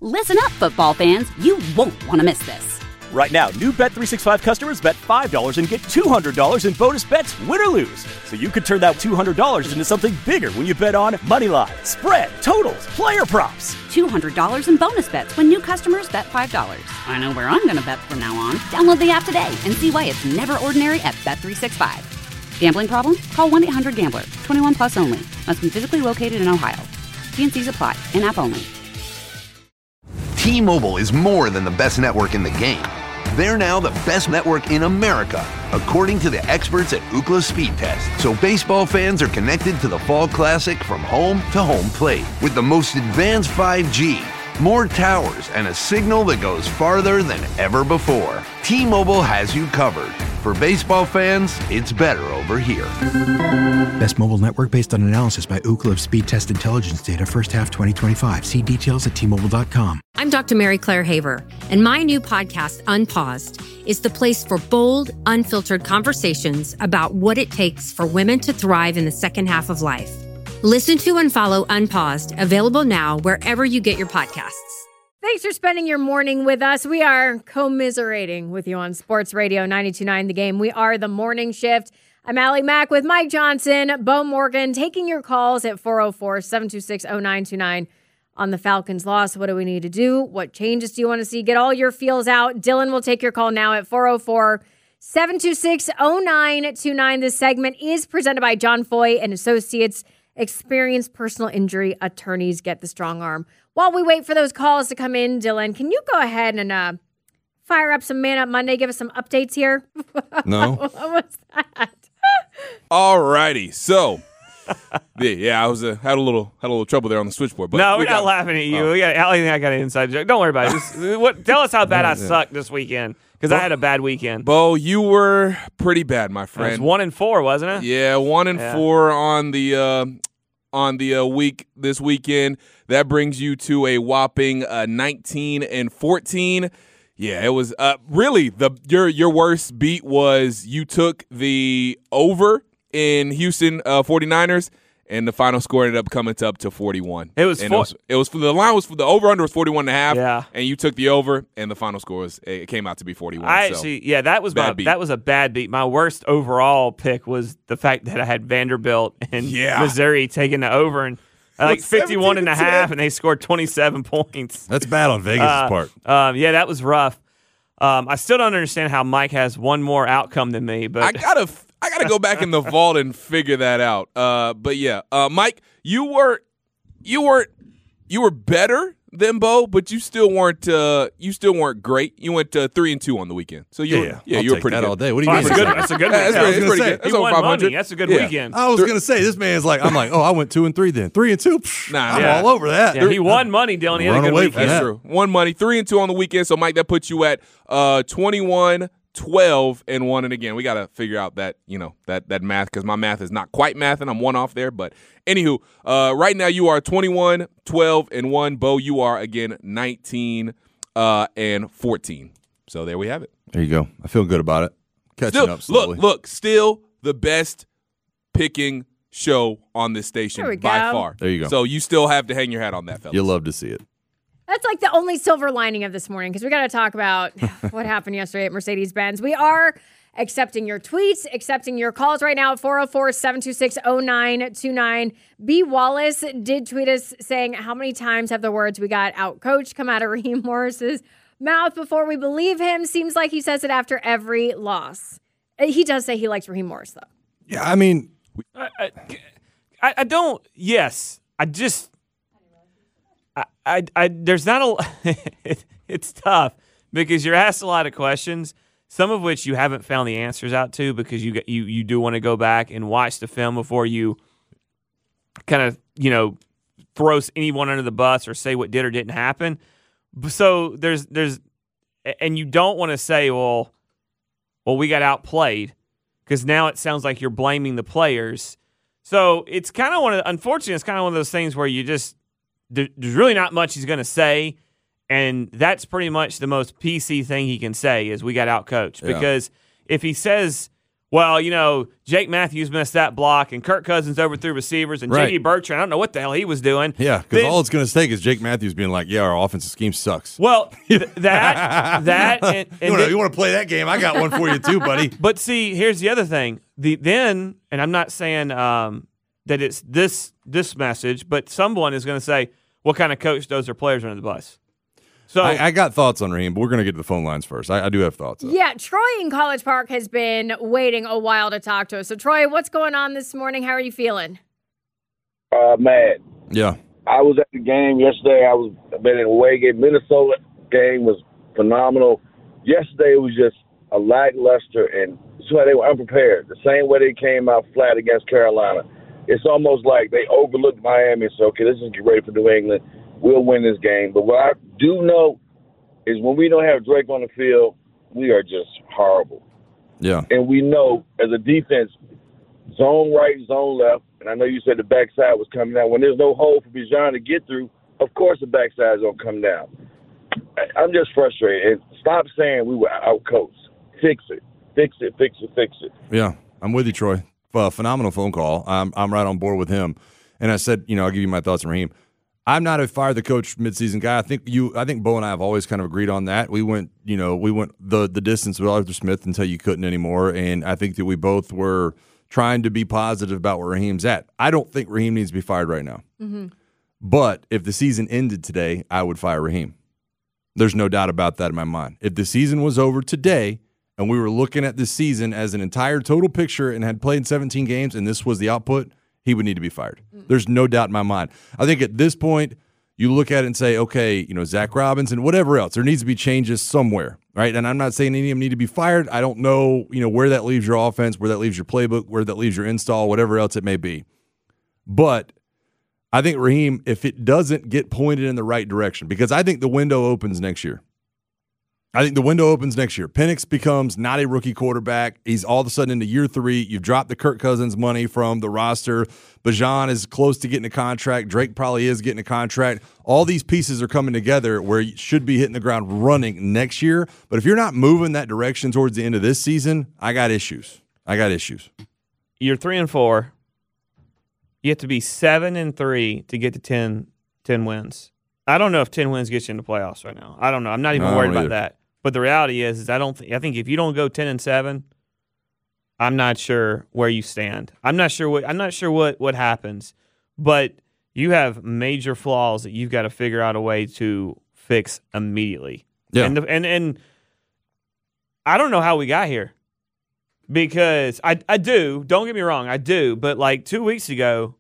Listen up, football fans. You won't want to miss this. Right now, new Bet365 customers bet $5 and get $200 in bonus bets, win or lose. So you could turn that $200 into something bigger when you bet on money line, spread, totals, player props. $200 in bonus bets when new customers bet $5. I know where I'm going to bet from now on. Download the app today and see why it's never ordinary at Bet365. Gambling problem? Call 1-800-GAMBLER. 21 plus only. Must be physically located in Ohio. T&Cs apply. In-app only. T-Mobile is more than the best network in the game. They're now the best network in America, according to the experts at Ookla Speed Test. So baseball fans are connected to the Fall Classic from home to home plate with the most advanced 5G, more towers, and a signal that goes farther than ever before. T-Mobile has you covered. For baseball fans, it's better over here. Best mobile network based on analysis by Ookla of Speed Test Intelligence data first half 2025. See details at T-Mobile.com. I'm Dr. Mary Claire Haver, and my new podcast, Unpaused, is the place for bold, unfiltered conversations about what it takes for women to thrive in the second half of life. Listen to and follow Unpaused, available now wherever you get your podcasts. Thanks for spending your morning with us. We are commiserating with you on Sports Radio 92.9 The Game. We are the morning shift. I'm Allie Mack with Mike Johnson, Bo Morgan, taking your calls at 404-726-0929 on the Falcons loss. What do we need to do? What changes do you want to see? Get all your feels out. Dylan will take your call now at 404-726-0929. This segment is presented by John Foy and Associates. Experienced personal injury attorneys. Get the strong arm. While we wait for those calls to come in, Dylan, can you go ahead and fire up some Man Up Monday? Give us some updates here. No. What was that? All righty. So, yeah, I had a little trouble there on the switchboard. But no, we're not laughing at you. Allie and I got an inside joke. Don't worry about it. Tell us how bad I sucked this weekend, because I had a bad weekend. Bo, you were pretty bad, my friend. It was 1-4, wasn't it? Yeah, 1-4 on the week this weekend. That brings you to a whopping 19-14. Yeah, it was really your worst beat was you took the over in Houston 49ers, and the final score ended up coming up to 41. It was the line was for the over under was 41.5. Yeah, and you took the over, and the final score it came out to be 41. That was a bad beat. My worst overall pick was the fact that I had Vanderbilt and Missouri taking the over and. Like 51.5, and they scored 27 points. That's bad on Vegas' part. Yeah, that was rough. I still don't understand how Mike has one more outcome than me. But I gotta go back in the vault and figure that out. But yeah, Mike, you were better than Bo, but you still weren't great. You went 3-2 on the weekend, so you were pretty good all day. What do you mean? That's a good. That's pretty good. That's over 500. That's a good weekend. I was gonna say this man's like I'm like, oh, I went 2-3 then 3-2. I'm all over that. Yeah, he won money, Dylan. He had a good weekend. That's true. Won money, 3-2 on the weekend. So Mike, that puts you at 21-12-1, and again, we got to figure out that that math, because my math is not quite math, and I'm one off there. But anywho, right now you are 21-12-1. Bo, you are again 19-14. So there we have it. There you go. I feel good about it. Catching up slowly. Look, still the best picking show on this station by far. There you go. So you still have to hang your hat on that, fellas. You'll love to see it. That's like the only silver lining of this morning, because we got to talk about what happened yesterday at Mercedes-Benz. We are accepting your tweets, accepting your calls right now at 404-726-0929. B. Wallace did tweet us saying, how many times have the words "we got out-coached" come out of Raheem Morris's mouth before we believe him? Seems like he says it after every loss. He does say he likes Raheem Morris, though. Yeah, I mean, I don't. Yes, I just. There's not a. It's tough because you're asked a lot of questions, some of which you haven't found the answers out to, because you do want to go back and watch the film before you kind of throw anyone under the bus or say what did or didn't happen. So there's and you don't want to say well we got outplayed, because now it sounds like you're blaming the players. So it's kind of unfortunately, it's kind of one of those things where you just. There's really not much he's going to say, and that's pretty much the most PC thing he can say is we got outcoached. Yeah. Because if he says well, Jake Matthews missed that block, and Kirk Cousins overthrew receivers, and Right. J.D. Bertrand, I don't know what the hell he was doing. Yeah, because all it's going to take is Jake Matthews being like, yeah, our offensive scheme sucks. Well, that, and you want to play that game? I got one for you too, buddy. But see, here's the other thing. And I'm not saying that it's this message, but someone is going to say, what kind of coach throws their players under the bus? So I got thoughts on Raheem, but we're going to get to the phone lines first. I do have thoughts. Yeah, Troy in College Park has been waiting a while to talk to us. So, Troy, what's going on this morning? How are you feeling? Mad. Yeah. I was at the game yesterday. I've been in away game. Minnesota game was phenomenal. Yesterday it was just a lackluster, and so they were unprepared. The same way they came out flat against Carolina. It's almost like they overlooked Miami and said, okay, let's just get ready for New England. We'll win this game. But what I do know is when we don't have Drake on the field, we are just horrible. Yeah. And we know as a defense, zone right, zone left, and I know you said the backside was coming down. When there's no hole for Bijan to get through, of course the backside is going to come down. I'm just frustrated. And stop saying we were out-coached. Fix it. Fix it, fix it, fix it. Yeah, I'm with you, Troy. Phenomenal phone call. I'm right on board with him. And I said, I'll give you my thoughts on Raheem. I'm not a fire the coach midseason guy. I think Bo and I have always kind of agreed on that. We went the distance with Arthur Smith until you couldn't anymore, and I think that we both were trying to be positive about where Raheem's at. I don't think Raheem needs to be fired right now. Mm-hmm. But if the season ended today, I would fire Raheem. There's no doubt about that in my mind. If the season was over today and we were looking at this season as an entire total picture and had played 17 games and this was the output, he would need to be fired. There's no doubt in my mind. I think at this point, you look at it and say, okay, Zach Robinson, whatever else, there needs to be changes somewhere, right? And I'm not saying any of them need to be fired. I don't know, where that leaves your offense, where that leaves your playbook, where that leaves your install, whatever else it may be. But I think Raheem, if it doesn't get pointed in the right direction, because I think the window opens next year. Penix becomes not a rookie quarterback. He's all of a sudden into year 3. You've dropped the Kirk Cousins money from the roster. Bijan is close to getting a contract. Drake probably is getting a contract. All these pieces are coming together where you should be hitting the ground running next year. But if you're not moving that direction towards the end of this season, I got issues. You're 3-4. You have to be 7-3 to get to 10 wins. I don't know if 10 wins gets you into playoffs right now. I don't know. I'm not even worried about that. But the reality is I think if you don't go 10-7, I'm not sure where you stand. I'm not sure what happens. But you have major flaws that you've got to figure out a way to fix immediately. Yeah. And I don't know how we got here. Because I do, don't get me wrong, I do, but like 2 weeks ago,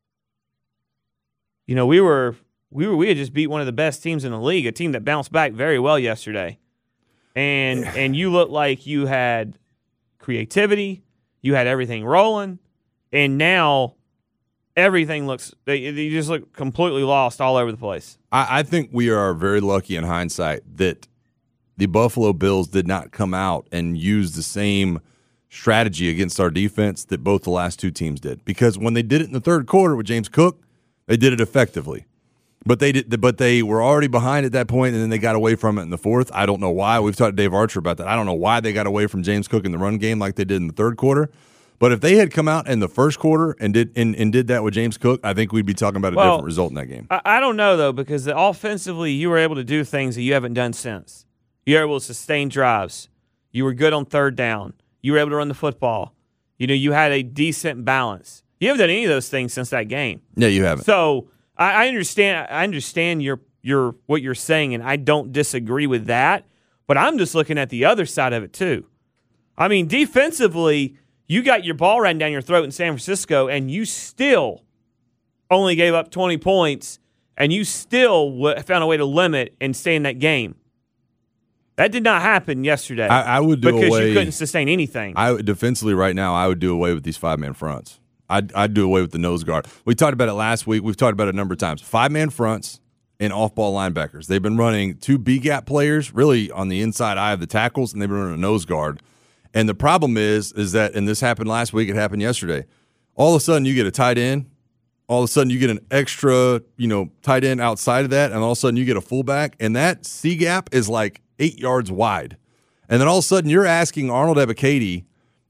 we had just beat one of the best teams in the league, a team that bounced back very well yesterday. And you looked like you had creativity, you had everything rolling, and now everything you just look completely lost all over the place. I think we are very lucky in hindsight that the Buffalo Bills did not come out and use the same strategy against our defense that both the last two teams did. Because when they did it in the third quarter with James Cook, they did it effectively. But they were already behind at that point, and then they got away from it in the fourth. I don't know why. We've talked to Dave Archer about that. I don't know why they got away from James Cook in the run game like they did in the third quarter. But if they had come out in the first quarter and did that with James Cook, I think we'd be talking about a different result in that game. I don't know, though, because offensively you were able to do things that you haven't done since. You were able to sustain drives. You were good on third down. You were able to run the football. You had a decent balance. You haven't done any of those things since that game. Yeah, you haven't. So I understand your what you're saying, and I don't disagree with that. But I'm just looking at the other side of it too. I mean, defensively, you got your ball ran down your throat in San Francisco, and you still only gave up 20 points, and you still found a way to limit and stay in that game. That did not happen yesterday. I would do because away, you couldn't sustain anything. Defensively right now, I would do away with these 5-man fronts. I'd do away with the nose guard. We talked about it last week. We've talked about it a number of times. 5-man fronts and off-ball linebackers. They've been running 2 B-gap players really on the inside eye of the tackles, and they've been running a nose guard. And the problem is that, and this happened last week, it happened yesterday, all of a sudden you get a tight end, all of a sudden you get an extra, tight end outside of that, and all of a sudden you get a fullback, and that C-gap is like 8 yards wide. And then all of a sudden you're asking Arnold Ebiketie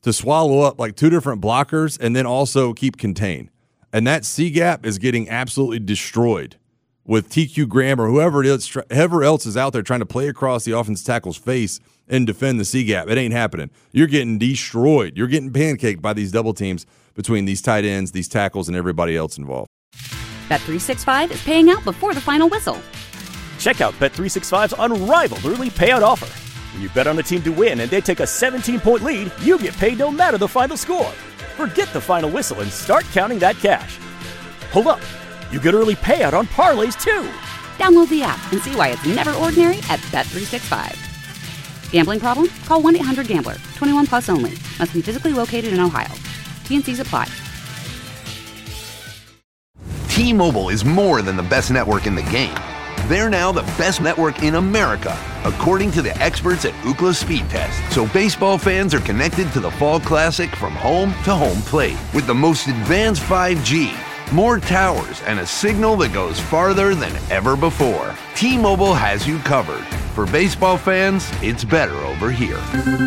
to swallow up like two different blockers and then also keep contained. And that C gap is getting absolutely destroyed with TQ Graham or whoever else is out there trying to play across the offensive tackle's face and defend the C gap. It ain't happening. You're getting destroyed. You're getting pancaked by these double teams between these tight ends, these tackles, and everybody else involved. Bet365 is paying out before the final whistle. Check out Bet365's unrivaled early payout offer. When you bet on a team to win and they take a 17-point lead, you get paid no matter the final score. Forget the final whistle and start counting that cash. Hold up. You get early payout on parlays, too. Download the app and see why it's never ordinary at Bet365. Gambling problem? Call 1-800-GAMBLER. 21 plus only. Must be physically located in Ohio. T&Cs apply. T-Mobile is more than the best network in the game. They're now the best network in America, according to the experts at Ookla Speed Test. So baseball fans are connected to the Fall Classic from home to home plate with the most advanced 5G, more towers, and a signal that goes farther than ever before. T-Mobile has you covered. For baseball fans, it's better over here.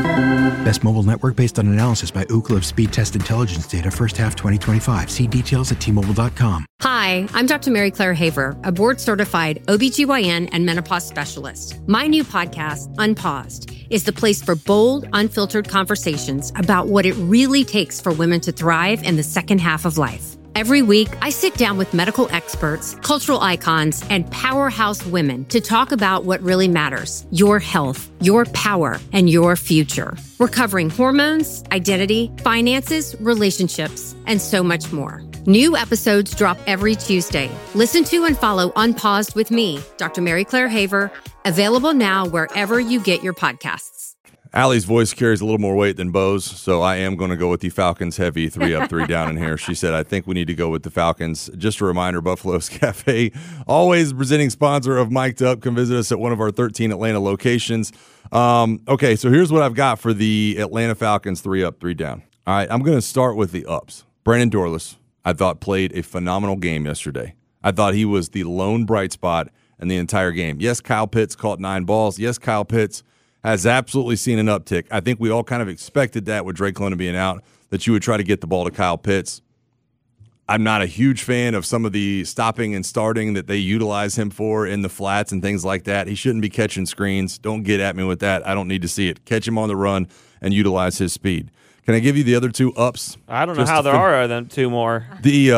Best mobile network based on analysis by Ookla of Speed Test Intelligence data first half 2025. See details at T-Mobile.com. Hi, I'm Dr. Mary Claire Haver, a board-certified OBGYN and menopause specialist. My new podcast, Unpaused, is the place for bold, unfiltered conversations about what it really takes for women to thrive in the second half of life. Every week, I sit down with medical experts, cultural icons, and powerhouse women to talk about what really matters: your health, your power, and your future. We're covering hormones, identity, finances, relationships, and so much more. New episodes drop every Tuesday. Listen to and follow Unpaused with me, Dr. Mary Claire Haver, available now wherever you get your podcasts. Allie's voice carries a little more weight than Bo's, so I am going to go with the Falcons heavy 3 up, 3 down in here. She said, I think we need to go with the Falcons. Just a reminder, Buffalo's Cafe, always presenting sponsor of Mic'd Up. Come visit us at one of our 13 Atlanta locations. Okay, so here's what I've got for the Atlanta Falcons 3 up, 3 down. All right, I'm going to start with the ups. Brandon Dorlus, I thought, played a phenomenal game yesterday. I thought he was the lone bright spot in the entire game. Yes, Kyle Pitts caught 9 balls. Yes, Kyle Pitts has absolutely seen an uptick. I think we all kind of expected that with Drake London being out, that you would try to get the ball to Kyle Pitts. I'm not a huge fan of some of the stopping and starting that they utilize him for in the flats and things like that. He shouldn't be catching screens. Don't get at me with that. I don't need to see it. Catch him on the run and utilize his speed. Can I give you the other 2 ups? I don't know how there are them 2 more. The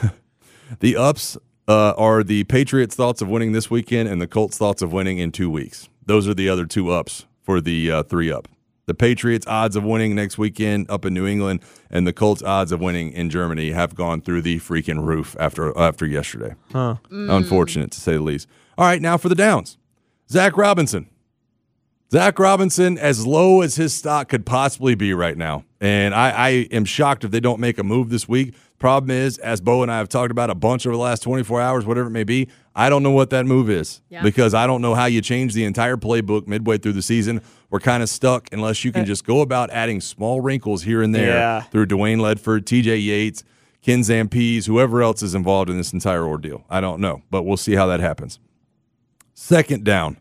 ups are the Patriots' thoughts of winning this weekend and the Colts' thoughts of winning in 2 weeks. Those are the other 2 ups for the 3 up. The Patriots' odds of winning next weekend up in New England and the Colts' odds of winning in Germany have gone through the freaking roof after yesterday. Unfortunate, to say the least. All right, now for the downs. Zach Robinson. Zach Robinson, as low as his stock could possibly be right now. And I am shocked if they don't make a move this week. Problem is, as Bo and I have talked about a bunch over the last 24 hours, whatever it may be, I don't know what that move is because I don't know how you change the entire playbook midway through the season. We're kind of stuck unless you can just go about adding small wrinkles here and there through Dwayne Ledford, TJ Yates, Ken Zampese, whoever else is involved in this entire ordeal. I don't know, but we'll see how that happens. Second down,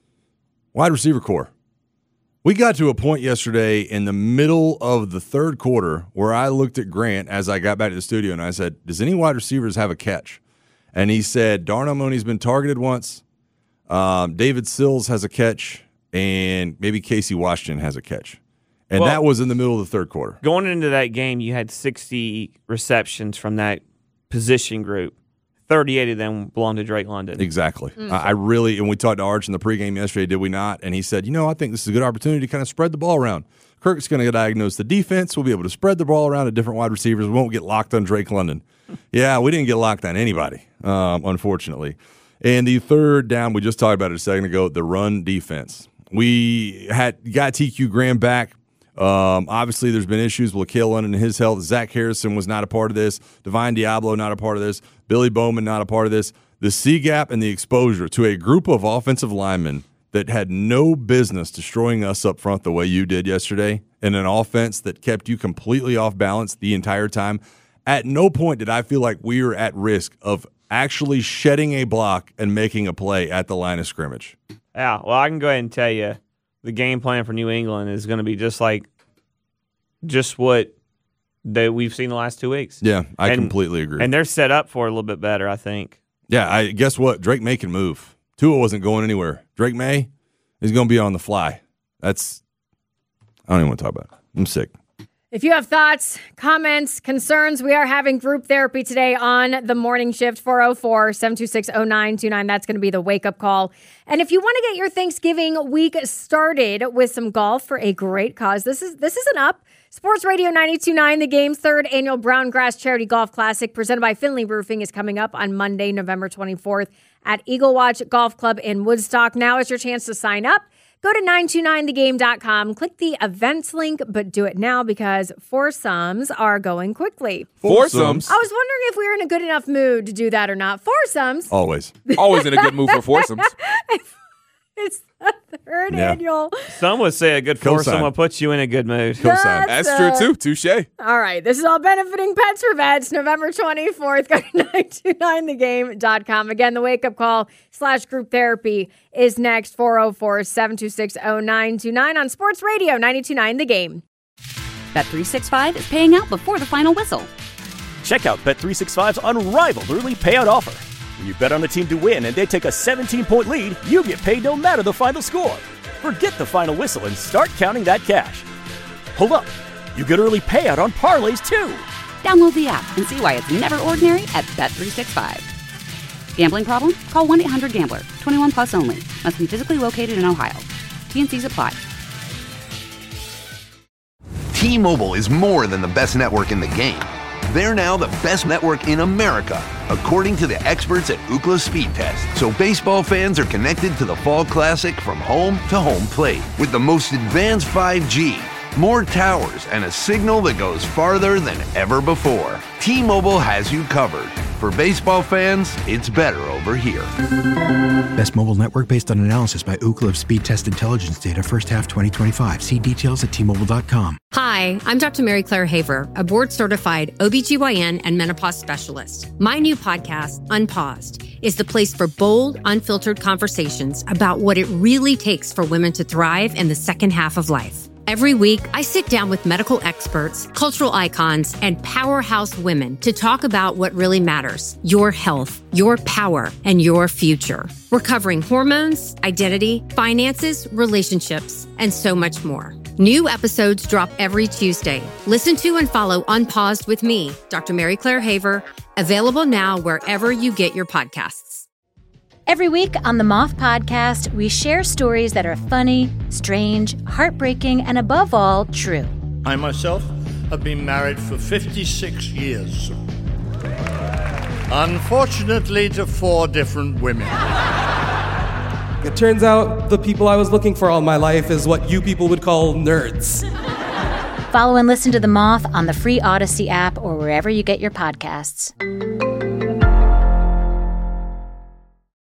wide receiver core. We got to a point yesterday in the middle of the third quarter where I looked at Grant as I got back to the studio and I said, does any wide receivers have a catch? And he said, Darnell Mooney's been targeted once. David Sills has a catch. And maybe Casey Washington has a catch. And that was in the middle of the third quarter. Going into that game, you had 60 receptions from that position group. 38 of them belong to Drake London. Exactly. I really, and we talked to Arch in the pregame yesterday, did we not? And he said, I think this is a good opportunity to kind of spread the ball around. Kirk's going to diagnose the defense. We'll be able to spread the ball around to different wide receivers. We won't get locked on Drake London. Yeah, we didn't get locked on anybody, unfortunately. And the third down, we just talked about it a second ago, the run defense. We got TQ Graham back. Obviously, there's been issues with Laquel London and his health. Zach Harrison was not a part of this. Divine Diablo not a part of this. Billy Bowman not a part of this. The C-gap and the exposure to a group of offensive linemen that had no business destroying us up front the way you did yesterday in an offense that kept you completely off balance the entire time. At no point did I feel like we were at risk of actually shedding a block and making a play at the line of scrimmage. Yeah, well, I can go ahead and tell you the game plan for New England is going to be just like just what we've seen the last 2 weeks. Yeah, I completely agree. And they're set up for a little bit better, I think. Yeah, guess what? Drake May can move. Tua wasn't going anywhere. Drake May is going to be on the fly. I don't even want to talk about it. I'm sick. If you have thoughts, comments, concerns, we are having group therapy today on the morning shift, 404-726-0929. That's going to be the wake-up call. And if you want to get your Thanksgiving week started with some golf for a great cause, this is an up. Sports Radio 92.9, the game's third annual Brown Grass Charity Golf Classic presented by Finley Roofing is coming up on Monday, November 24th at Eagle Watch Golf Club in Woodstock. Now is your chance to sign up. Go to 929thegame.com, click the events link, but do it now because foursomes are going quickly. Foursomes? I was wondering if we were in a good enough mood to do that or not. Foursomes. Always. Always in a good mood for foursomes. It's the third annual. Some would say a good foursome will put you in a good mood. That's true, too. Touche. All right. This is all benefiting Pets for Vets, November 24th. Go to 929thegame.com. Again, the wake-up call / group therapy is next, 404-726-0929 on Sports Radio 92.9 The Game. Bet365 is paying out before the final whistle. Check out Bet365's unrivaled early payout offer. When you bet on a team to win and they take a 17-point lead, you get paid no matter the final score. Forget the final whistle and start counting that cash. Hold up. You get early payout on parlays, too. Download the app and see why it's never ordinary at Bet365. Gambling problem? Call 1-800-GAMBLER. 21 plus only. Must be physically located in Ohio. T&Cs apply. T-Mobile is more than the best network in the game. They're now the best network in America, according to the experts at Ookla Speed Test. So baseball fans are connected to the Fall Classic from home to home plate with the most advanced 5G, more towers, and a signal that goes farther than ever before. T-Mobile has you covered. For baseball fans, it's better over here. Best mobile network based on analysis by Ookla of Speed Test Intelligence data first half 2025. See details at T-Mobile.com. Hi, I'm Dr. Mary Claire Haver, a board-certified OBGYN and menopause specialist. My new podcast, Unpaused, is the place for bold, unfiltered conversations about what it really takes for women to thrive in the second half of life. Every week, I sit down with medical experts, cultural icons, and powerhouse women to talk about what really matters: your health, your power, and your future. We're covering hormones, identity, finances, relationships, and so much more. New episodes drop every Tuesday. Listen to and follow Unpaused with me, Dr. Mary Claire Haver, available now wherever you get your podcasts. Every week on the Moth Podcast, we share stories that are funny, strange, heartbreaking, and above all, true. I myself have been married for 56 years. Unfortunately, to 4 different women. It turns out the people I was looking for all my life is what you people would call nerds. Follow and listen to The Moth on the free Odyssey app or wherever you get your podcasts.